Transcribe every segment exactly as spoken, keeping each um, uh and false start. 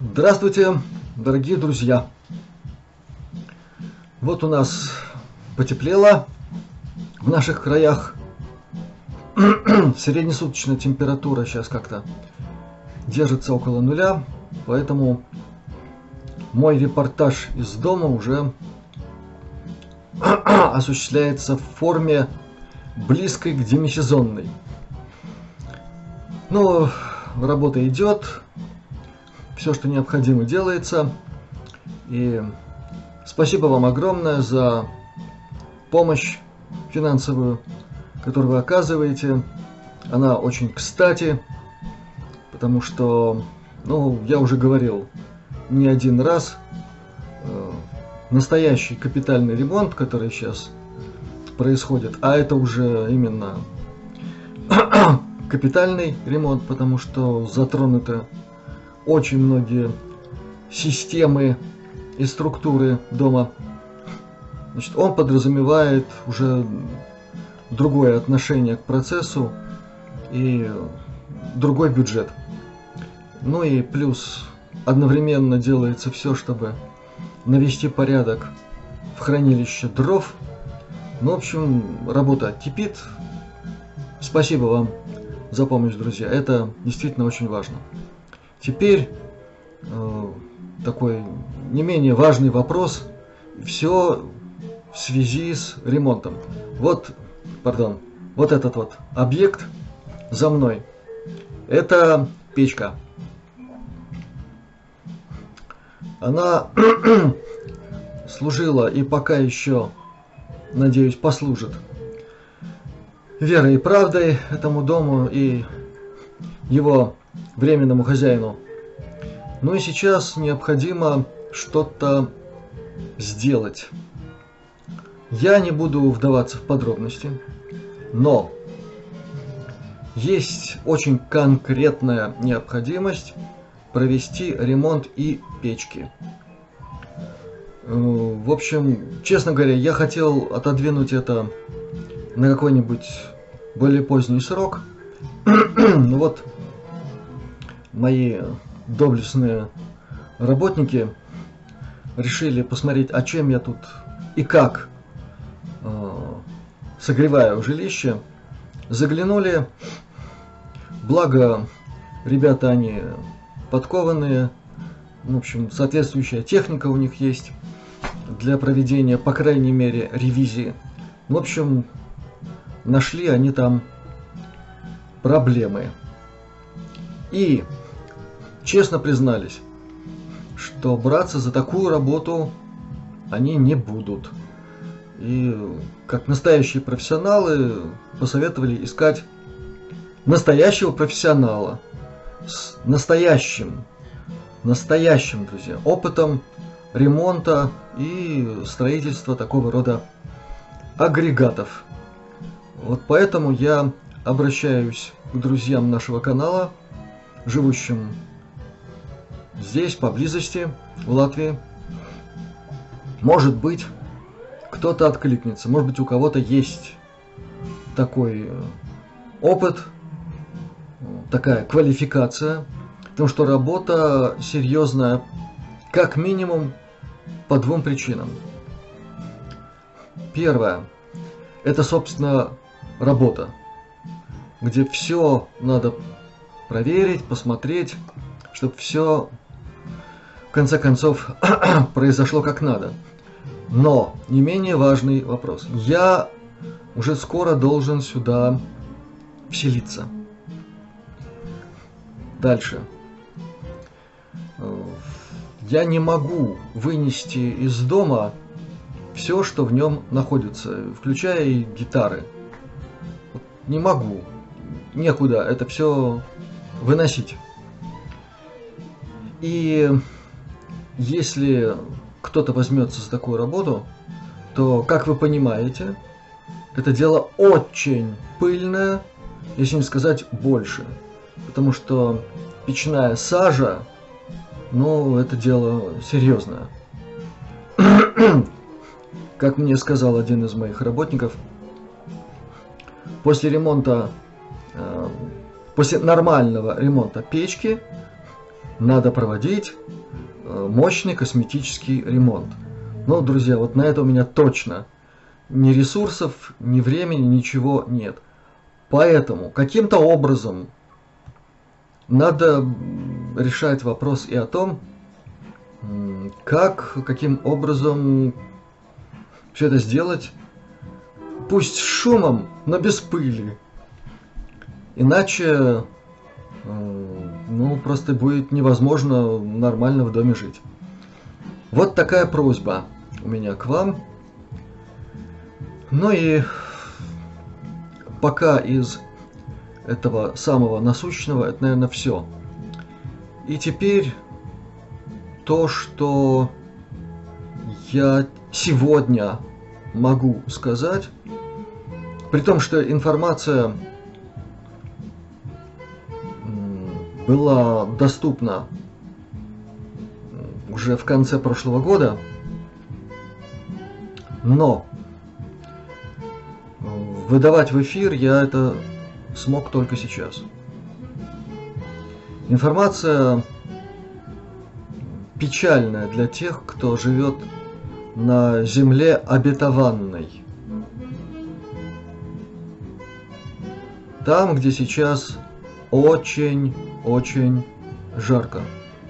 Здравствуйте, дорогие друзья! Вот у нас потеплело в наших краях. Среднесуточная температура сейчас как-то держится около нуля, поэтому мой репортаж из дома уже осуществляется в форме близкой к демисезонной. Но работа идет, все, что необходимо, делается. И спасибо вам огромное за помощь финансовую, которую вы оказываете. Она очень кстати, потому что, ну, я уже говорил не один раз, э, настоящий капитальный ремонт, который сейчас происходит, а это уже именно капитальный ремонт, потому что затронуты очень многие системы и структуры дома. Значит, он подразумевает уже другое отношение к процессу и другой бюджет. Ну и плюс одновременно делается все, чтобы навести порядок в хранилище дров. Ну, в общем, работа кипит. Спасибо вам за помощь, друзья. Это действительно очень важно. Теперь э, такой не менее важный вопрос. Все в связи с ремонтом. Вот, пардон, вот этот вот объект за мной. Это печка. Она служила и пока еще, надеюсь, послужит верой и правдой этому дому и его временному хозяину. Ну и сейчас необходимо что-то сделать. Я не буду вдаваться в подробности, но есть очень конкретная необходимость провести ремонт и печки. В общем, честно говоря, я хотел отодвинуть это на какой-нибудь более поздний срок. Ну вот, мои доблестные работники решили посмотреть, а чем я тут и как э, согреваю жилище. Заглянули, благо ребята они подкованные, в общем, соответствующая техника у них есть для проведения, по крайней мере, ревизии. В общем, нашли они там проблемы. И честно признались, что браться за такую работу они не будут. И как настоящие профессионалы посоветовали искать настоящего профессионала с настоящим, настоящим, друзья, опытом ремонта и строительства такого рода агрегатов. Вот поэтому я обращаюсь к друзьям нашего канала, живущим здесь, поблизости, в Латвии. Может быть, кто-то откликнется, может быть, у кого-то есть такой опыт, такая квалификация, потому что работа серьезная, как минимум, по двум причинам. Первое, это, собственно, работа, где все надо проверить, посмотреть, чтобы все в конце концов произошло как надо. Но не менее важный вопрос. Я уже скоро должен сюда вселиться. Дальше. Я не могу вынести из дома все, что в нем находится, включая и гитары. Не могу. Некуда это все выносить. И если кто-то возьмется за такую работу, то, как вы понимаете, это дело очень пыльное, если не сказать больше. Потому что печная сажа, ну, это дело серьезное. Как мне сказал один из моих работников, после ремонта, после нормального ремонта печки надо проводить мощный косметический ремонт. Но, друзья, вот на это у меня точно ни ресурсов, ни времени, ничего нет. Поэтому каким-то образом надо решать вопрос и о том, как, каким образом все это сделать, пусть с шумом, но без пыли. Иначе, ну, просто будет невозможно нормально в доме жить. Вот такая просьба у меня к вам. Ну и пока из этого самого насущного, это, наверное, все. И теперь то, что я сегодня могу сказать, при том, что информация была доступна уже в конце прошлого года, но выдавать в эфир я это смог только сейчас. Информация печальная для тех, кто живет на земле обетованной. Там, где сейчас очень-очень жарко.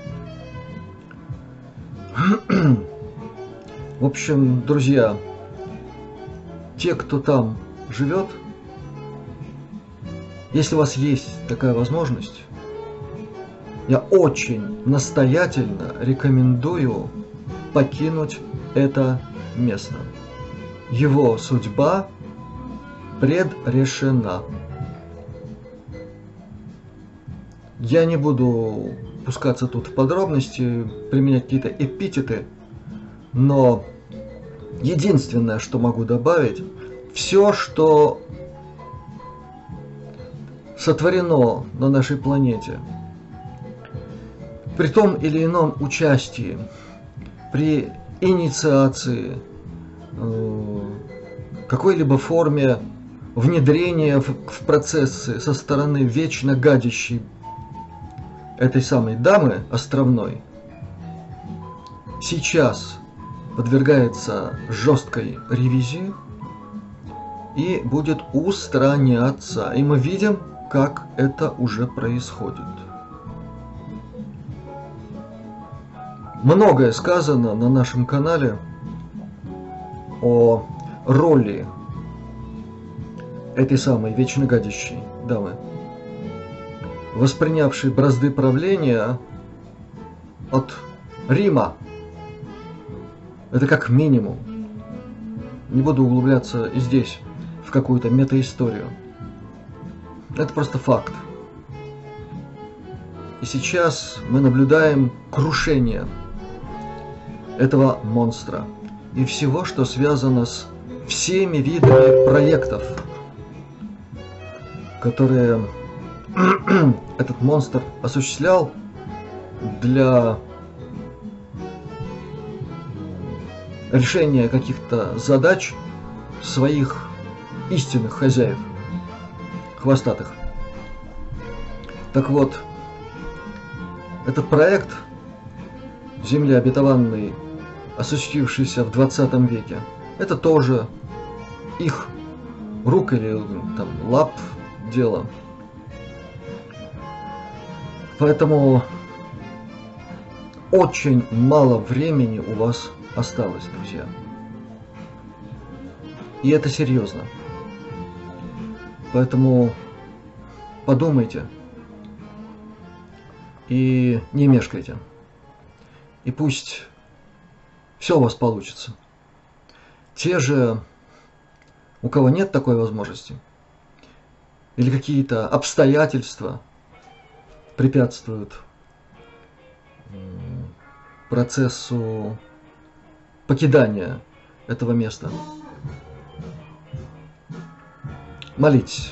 В общем, друзья, те, кто там живет, если у вас есть такая возможность, я очень настоятельно рекомендую покинуть это место. Его судьба предрешена. Я не буду пускаться тут в подробности, применять какие-то эпитеты, но единственное, что могу добавить, все, что сотворено на нашей планете, при том или ином участии, при инициации, какой-либо форме внедрения в, в процессы со стороны вечно гадящей этой самой дамы островной, сейчас подвергается жесткой ревизии и будет устраняться. И мы видим, как это уже происходит. Многое сказано на нашем канале о роли этой самой вечно гадящей дамы, воспринявшей бразды правления от Рима. Это как минимум. Не буду углубляться и здесь в какую-то метаисторию. Это просто факт. И сейчас мы наблюдаем крушение этого монстра и всего, что связано с всеми видами проектов, которые этот монстр осуществлял для решения каких-то задач своих истинных хозяев, хвостатых. Так вот, этот проект Земли обетованной, осуществившийся в двадцатом веке, это тоже их рук или там лап дело. Поэтому очень мало времени у вас осталось, друзья. И это серьезно. Поэтому подумайте и не мешкайте. И пусть все у вас получится. Те же, у кого нет такой возможности, или какие-то обстоятельства препятствуют процессу покидания этого места, молитесь.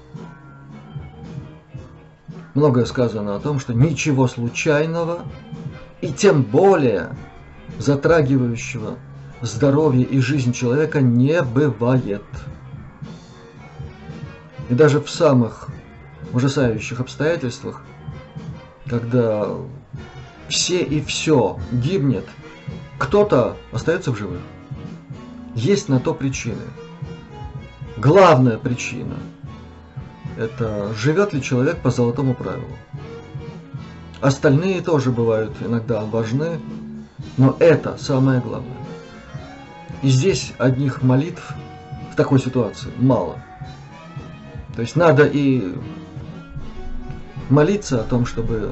Многое сказано о том, что ничего случайного и тем более затрагивающего здоровье и жизнь человека не бывает. И даже в самых ужасающих обстоятельствах, когда все и все гибнет, кто-то остается в живых. Есть на то причины. Главная причина – это живет ли человек по золотому правилу. Остальные тоже бывают иногда важны, но это самое главное. И здесь одних молитв в такой ситуации мало. То есть надо и молиться о том, чтобы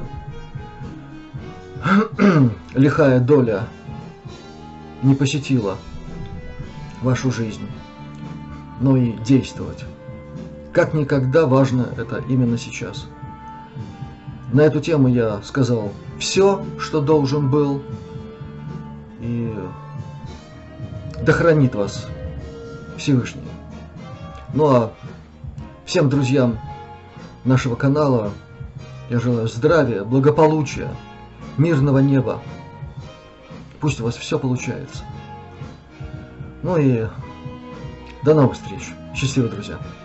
лихая доля не посетила вашу жизнь, но и действовать. Как никогда важно это именно сейчас. На эту тему я сказал все, что должен был, и да хранит вас Всевышний. Ну а всем друзьям нашего канала я желаю здравия, благополучия, мирного неба. Пусть у вас все получается. Ну и до новых встреч. Счастливо, друзья.